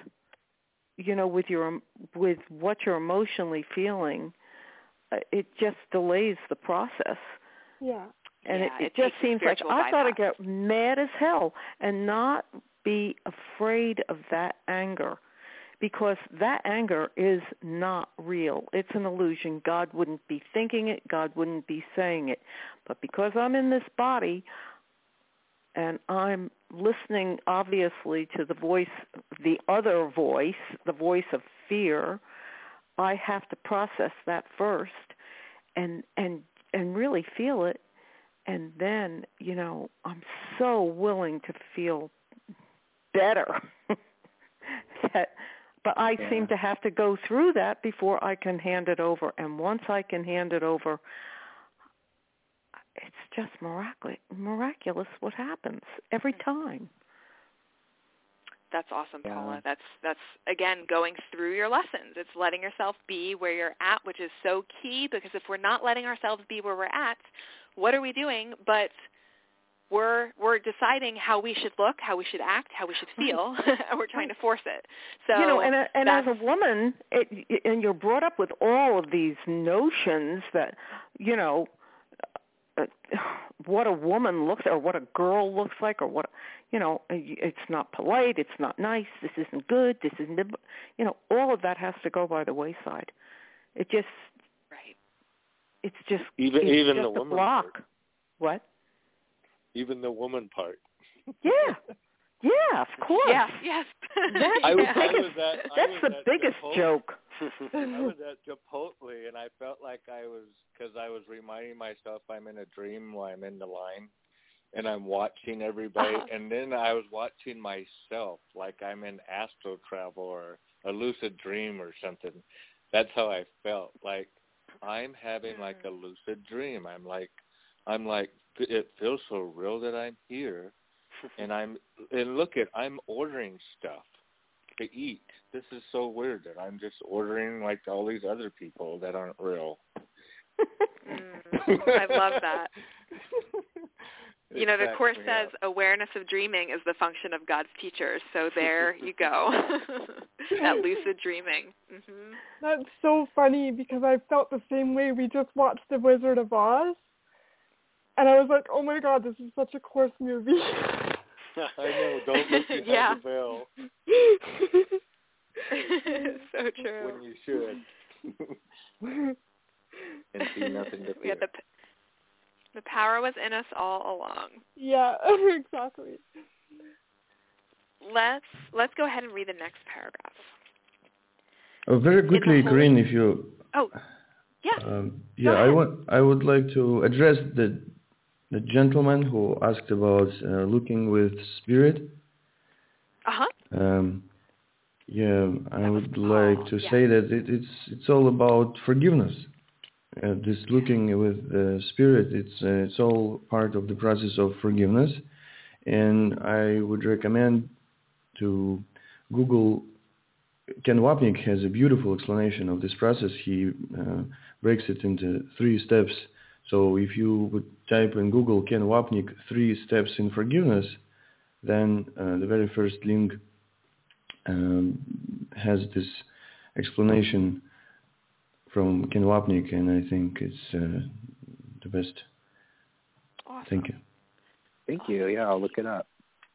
you know, with your with what you're emotionally feeling, it just delays the process. Yeah. And yeah, it, it, it just seems like bypass. I've got to get mad as hell and not be afraid of that anger, because that anger is not real. It's an illusion. God wouldn't be thinking it. God wouldn't be saying it. But because I'm in this body and I'm listening, obviously, to the voice, the other voice, the voice of fear, I have to process that first and and and really feel it. And then, you know, I'm so willing to feel better. that, but I yeah. seem to have to go through that before I can hand it over. And once I can hand it over, it's just miraculous, miraculous what happens every time. That's awesome, yeah. Paula. That's, that's, again, going through your lessons. It's letting yourself be where you're at, which is so key, because if we're not letting ourselves be where we're at, what are we doing? But we're we're deciding how we should look, how we should act, how we should feel, and we're trying to force it. So, you know, and, and as a woman, it, and you're brought up with all of these notions that, you know, uh, what a woman looks, or what a girl looks like, or what, you know, it's not polite, it's not nice, this isn't good, this isn't, you know, all of that has to go by the wayside. It just, right. It's just even it's even just the a woman block. part. What? Even the woman part. Yeah, yeah, of course. Yeah, yes. That's I the was, biggest. I was at, that's I was the at biggest Chipotle. joke. I was at Chipotle, and I felt like I was, because I was reminding myself I'm in a dream while I'm in the line, and I'm watching everybody, uh-huh. and then I was watching myself like I'm in astral travel or a lucid dream or something. That's how I felt. Like I'm having like a lucid dream. I'm like, I'm like, it feels so real that I'm here, and I'm and look at I'm ordering stuff to eat. This is so weird that I'm just ordering like all these other people that aren't real. mm, I love that. You know, the Course says up. Awareness of dreaming is the function of God's teachers. So there you go. That lucid dreaming. Mm-hmm. That's so funny because I felt the same way. We just watched The Wizard of Oz. And I was like, oh, my God, this is such a Course movie. I know. Don't look behind yeah. the veil. So true. When you should. And see nothing but fear. Yeah, the, the power was in us all along. Yeah, exactly. Let's let's go ahead and read the next paragraph. Oh, very quickly, Corinne, if you. Oh, yeah. Um, yeah, I want. I would like to address the the gentleman who asked about uh, looking with spirit. Uh huh. Um, yeah, I that would Paul. like to yeah. say that it, it's it's all about forgiveness. Uh, this looking with the spirit, it's uh, it's all part of the process of forgiveness, and I would recommend to Google. Ken Wapnick has a beautiful explanation of this process. He uh, breaks it into three steps. So if you would type in Google Ken Wapnick three steps in forgiveness, then uh, the very first link um, has this explanation from Ken Wapnick, and I think it's uh, the best. Awesome. Thank you. Thank you. Yeah, I'll look it up.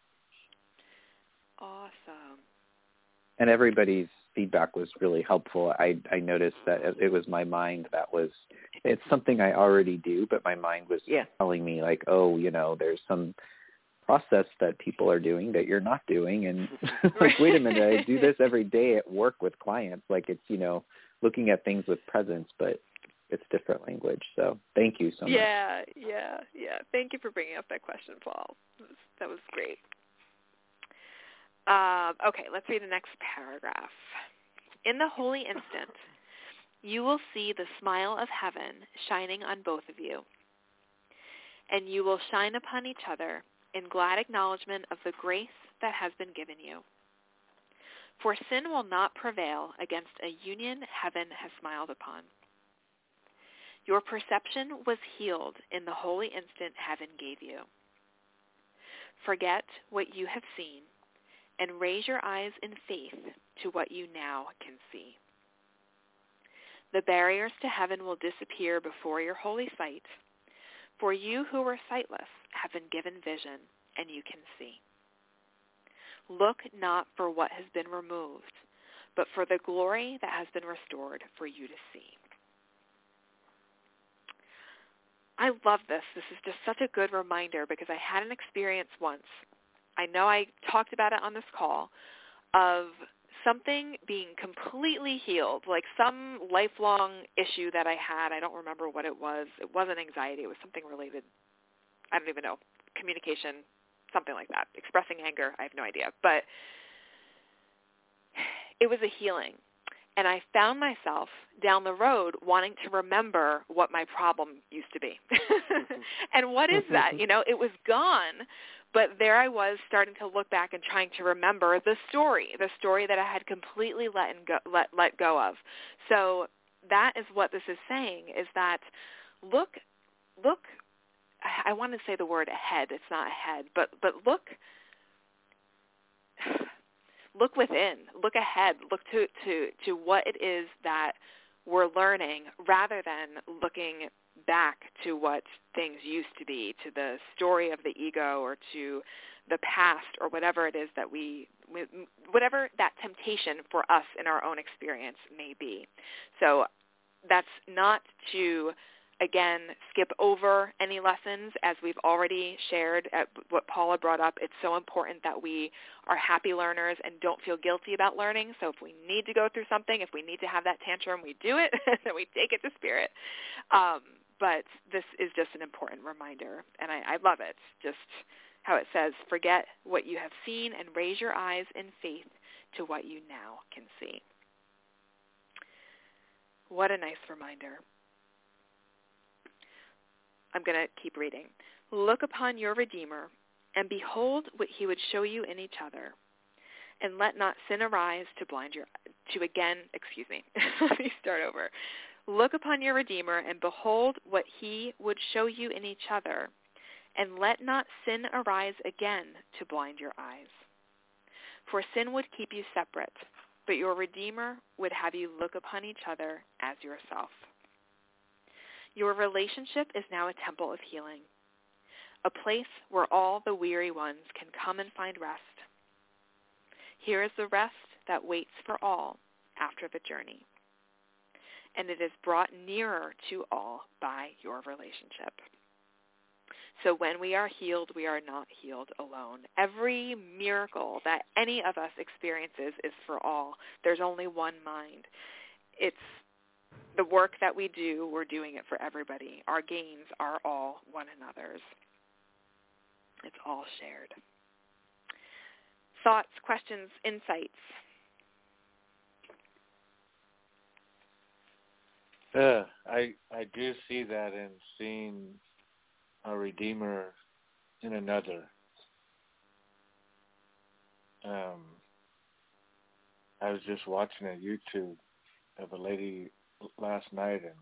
Awesome. And everybody's feedback was really helpful. I I noticed that it was my mind that was, it's something I already do, but my mind was yeah. telling me like, oh, you know, there's some process that people are doing that you're not doing. And like, wait a minute, I do this every day at work with clients. Like it's, you know, looking at things with presence, but it's different language. So thank you so much. Yeah, yeah, yeah. Thank you for bringing up that question, Paul. That was, that was great. Uh, okay, let's read the next paragraph. In the holy instant, you will see the smile of heaven shining on both of you, and you will shine upon each other in glad acknowledgement of the grace that has been given you. For sin will not prevail against a union heaven has smiled upon. Your perception was healed in the holy instant heaven gave you. Forget what you have seen and raise your eyes in faith to what you now can see. The barriers to heaven will disappear before your holy sight, for you who were sightless have been given vision, and you can see. Look not for what has been removed, but for the glory that has been restored for you to see. I love this. This is just such a good reminder because I had an experience once. I know I talked about it on this call, of something being completely healed, like some lifelong issue that I had. I don't remember what it was. It wasn't anxiety. It was something related, I don't even know, communication, something like that. Expressing anger, I have no idea. But it was a healing. And I found myself down the road wanting to remember what my problem used to be. And what is that? You know, it was gone. But there I was starting to look back and trying to remember the story, the story that I had completely let, and go, let, let go of. So that is what this is saying, is that look, look, I want to say the word ahead. It's not ahead, but, but look, look within, look ahead, look to, to, to what it is that we're learning rather than looking back to what things used to be, to the story of the ego or to the past or whatever it is that we, whatever that temptation for us in our own experience may be. So that's not to, again, skip over any lessons, as we've already shared at what Paula brought up. It's so important that we are happy learners and don't feel guilty about learning. So if we need to go through something, if we need to have that tantrum, we do it, and we take it to spirit. Um, but this is just an important reminder, and I, I love it, just how it says, forget what you have seen and raise your eyes in faith to what you now can see. What a nice reminder. I'm going to keep reading. Look upon your Redeemer, and behold what he would show you in each other. And let not sin arise to blind your, to again, excuse me, let me start over. Look upon your Redeemer, and behold what he would show you in each other. And let not sin arise again to blind your eyes. For sin would keep you separate, but your Redeemer would have you look upon each other as yourself. Your relationship is now a temple of healing, a place where all the weary ones can come and find rest. Here is the rest that waits for all after the journey, and it is brought nearer to all by your relationship. So when we are healed, we are not healed alone. Every miracle that any of us experiences is for all. There's only one mind. It's the work that we do, we're doing it for everybody. Our gains are all one another's. It's all shared. Thoughts, questions, insights? Yeah, I I do see that in seeing a Redeemer in another. Um, I was just watching a YouTube of a lady last night, and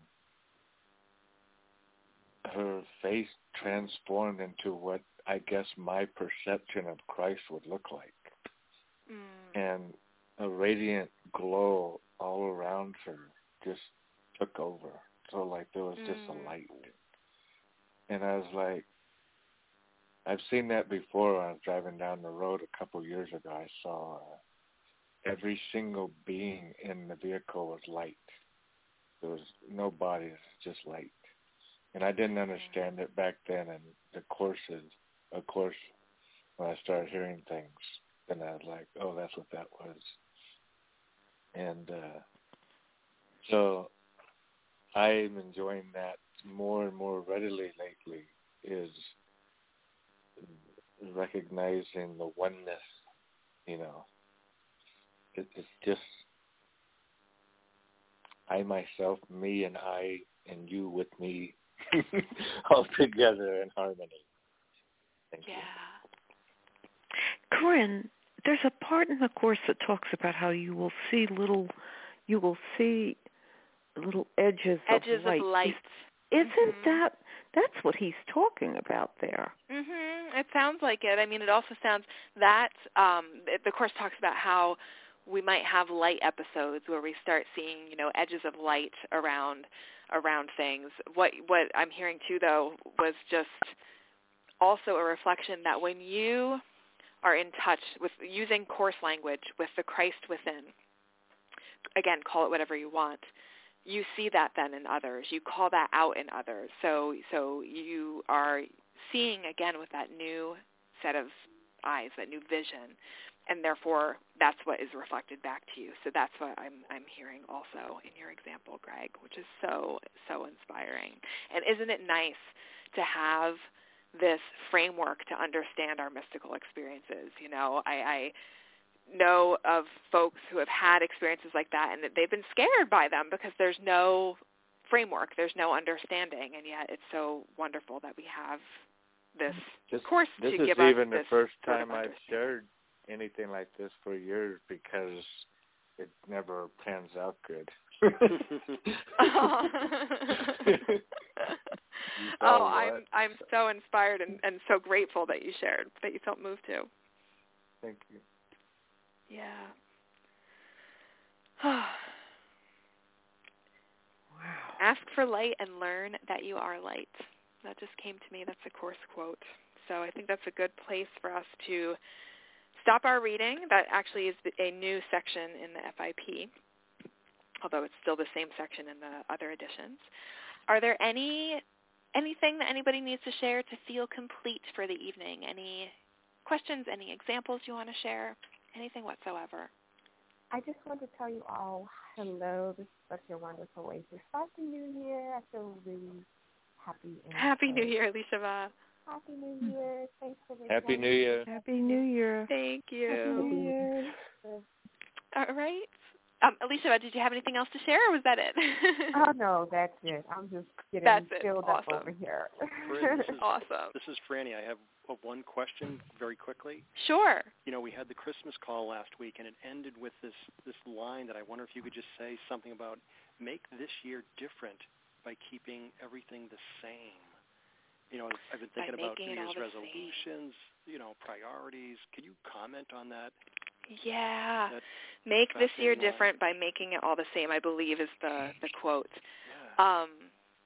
her face transformed into what I guess my perception of Christ would look like. Mm. And a radiant glow all around her just took over. So like there was just mm. a light. And I was like, I've seen that before when I was driving down the road a couple of years ago. I saw uh, every single being in the vehicle was light. There was no body, it was just light. And I didn't understand it back then. And the courses, of course, when I started hearing things, then I was like, oh, that's what that was. And uh, so I'm enjoying that more and more readily lately, is recognizing the oneness, you know. It, it's just I, myself, me, and I, and you with me, all together in harmony. Thank yeah. you. Corinne, there's a part in the Course that talks about how you will see little, you will see little edges, edges of light. Of light. Isn't mm-hmm. that, that's what he's talking about there? Mm-hmm. It sounds like it. I mean, it also sounds that, um, the Course talks about how we might have light episodes where we start seeing, you know, edges of light around around things. What what I'm hearing too, though, was just also a reflection that when you are in touch with using Course language with the Christ within, again, call it whatever you want, you see that then in others. You call that out in others. So so you are seeing again with that new set of eyes, that new vision. And therefore, that's what is reflected back to you. So that's what I'm I'm hearing also in your example, Greg, which is so, so inspiring. And isn't it nice to have this framework to understand our mystical experiences? You know, I, I know of folks who have had experiences like that, and that they've been scared by them because there's no framework, there's no understanding, and yet it's so wonderful that we have this just, course this to give us. This is even the this first sort time of I've shared anything like this for years because it never pans out good. oh, I'm I'm so inspired and, and so grateful that you shared, that you felt moved to. Thank you. Yeah. Wow. Ask for light and learn that you are light. That just came to me. That's a Course quote. So I think that's a good place for us to stop our reading. That actually is a new section in the F I P, although it's still the same section in the other editions. Are there any anything that anybody needs to share to feel complete for the evening? Any questions, any examples you want to share? Anything whatsoever? I just want to tell you all hello. This is such a wonderful way to start the new year. I feel really happy. And Happy New Year, Elisheva. Happy New Year. Thanks for this. Happy New Year. Happy New Year. Thank you. Happy New Year. All right. Um, Alicia, did you have anything else to share, or was that it? Oh, no, that's it. I'm just getting that's filled awesome. up over here. Fran, this is, awesome. This is Franny. I have uh, one question very quickly. Sure. You know, we had the Christmas call last week, and it ended with this, this line that I wonder if you could just say something about, make this year different by keeping everything the same. You know, I've been thinking by about New Year's same. resolutions, you know, priorities. Could you comment on that? Yeah. That make this year line. different by making it all the same, I believe is the, the quote. Yeah. Um,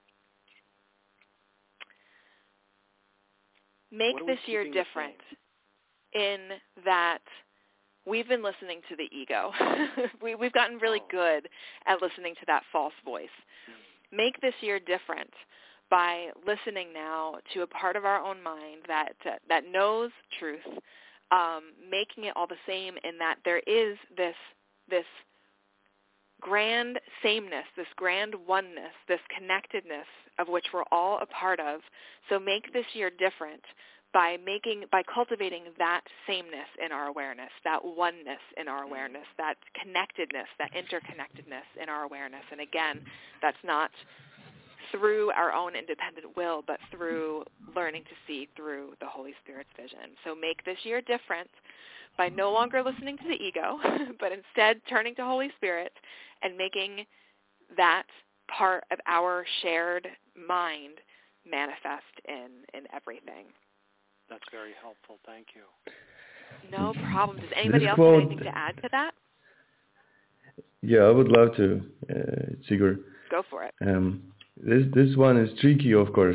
make this year different in that we've been listening to the ego. we, we've gotten really oh. good at listening to that false voice. Mm. Make this year different by listening now to a part of our own mind that uh, that knows truth, um, making it all the same in that there is this this grand sameness, this grand oneness, this connectedness of which we're all a part of. So make this year different by making by cultivating that sameness in our awareness, that oneness in our awareness, that connectedness, that interconnectedness in our awareness. And again, that's not through our own independent will, but through learning to see through the Holy Spirit's vision. So make this year different by no longer listening to the ego, but instead turning to Holy Spirit and making that part of our shared mind manifest in, in everything. That's very helpful. Thank you. No problem. Does anybody This else quote, have anything to add to that? Yeah, I would love to, uh, Sigur. Go for it. Um, this this one is tricky, of course,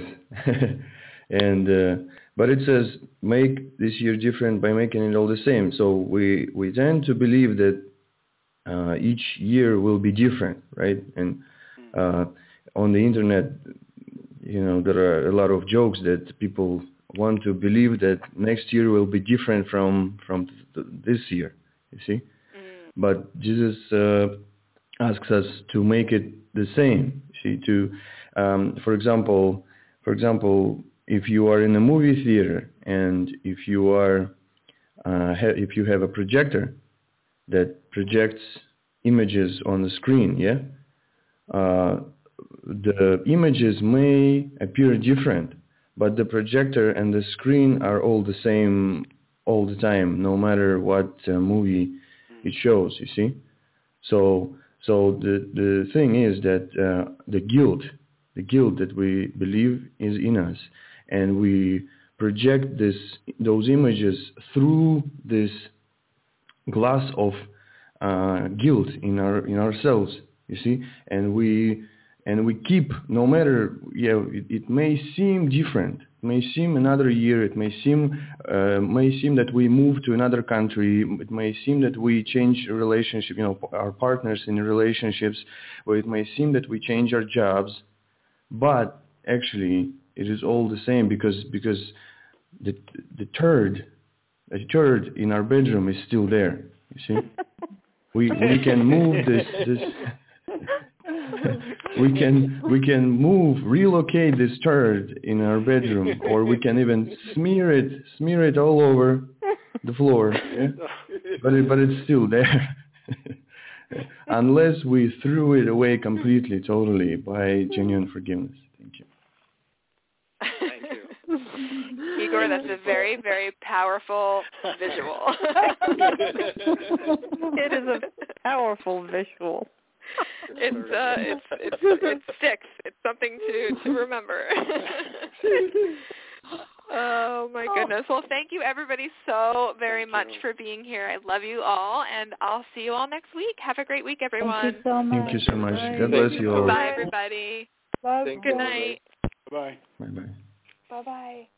and uh, but it says make this year different by making it all the same. So we we tend to believe that uh, each year will be different, right? And uh, on the internet, you know, there are a lot of jokes that people want to believe that next year will be different from from th- this year. You see, mm. but Jesus uh, asks us to make it the same. See, to um, for example, for example, if you are in a movie theater and if you are uh, ha- if you have a projector that projects images on the screen, yeah, uh, the images may appear different, but the projector and the screen are all the same all the time, no matter what uh, movie it shows, you see. So so the, the thing is that uh, the guilt, the guilt that we believe is in us, and we project this those images through this glass of uh, guilt in our in ourselves, you see, and we and we keep, no matter, yeah, it, it may seem different, it may seem another year, it may seem uh, may seem that we move to another country, it may seem that we change a relationship, you know, our partners in relationships, or it may seem that we change our jobs, but actually it is all the same because because the the turd, the turd in our bedroom is still there. You see, we we can move this this. we can we can move relocate this turd in our bedroom, or we can even smear it smear it all over the floor, yeah? but it, but it's still there unless we threw it away completely, totally, by genuine forgiveness. Thank you. Thank you. Igor, that's a very, very powerful visual. It is a powerful visual. It's uh, it's it's it sticks. It's something to to remember. Oh my goodness! Well, thank you everybody so very thank much you. for being here. I love you all, and I'll see you all next week. Have a great week, everyone. Thank you so much. Thank you so much. Bye. God bless you all. Bye, everybody. Bye. Thank Good you. night. Bye. Bye bye. Bye bye.